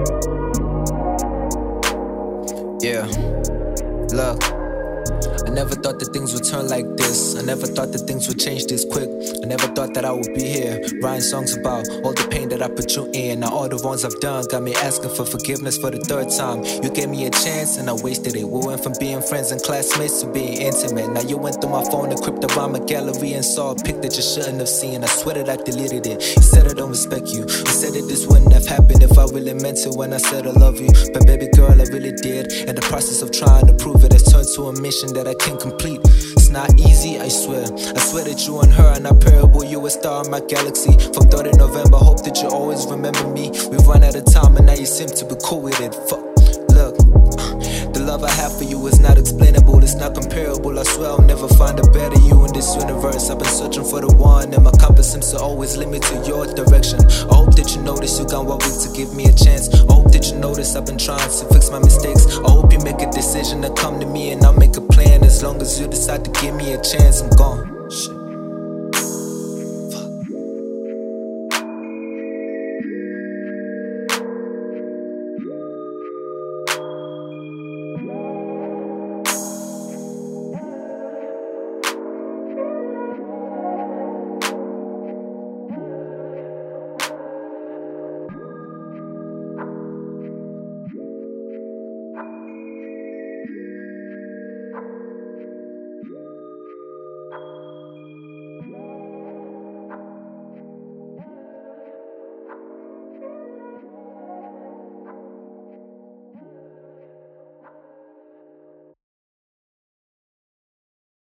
Yeah, look, I never thought that things would turn like this. I never thought that things would change this quick. I never thought that I would be here writing songs about all the pain that I put you in. Now all the wrongs I've done got me asking for forgiveness for the third time. You gave me a chance and I wasted it. We went from being friends and classmates to being intimate. Now you went through my phone and crept around my gallery and saw a pic that you shouldn't have seen. I swear that I deleted it. You said I don't respect you. You said that this wouldn't have happened if I really meant it when I said I love you. But baby girl, I really did. And the process of trying to prove it has turned to a mission that I can't complete. It's not easy, I swear. I swear that you and her are not parable. You a star in my galaxy. From 3rd of November, hope that you always remember me. We've run out of time and now you seem to be cool with it. Fuck, look, the love I have for you is not explainable. It's not comparable. I swear I'll never find a better you in this universe. I've been searching for the one and my compass seems to always lead me to your direction. I hope that you notice you got 1 week to give me a chance. I hope that you notice I've been trying to fix my mistakes. I hope you make a decision to come to me and I'll make a plan. As long as you decide to give me a chance, I'm gone. Shit.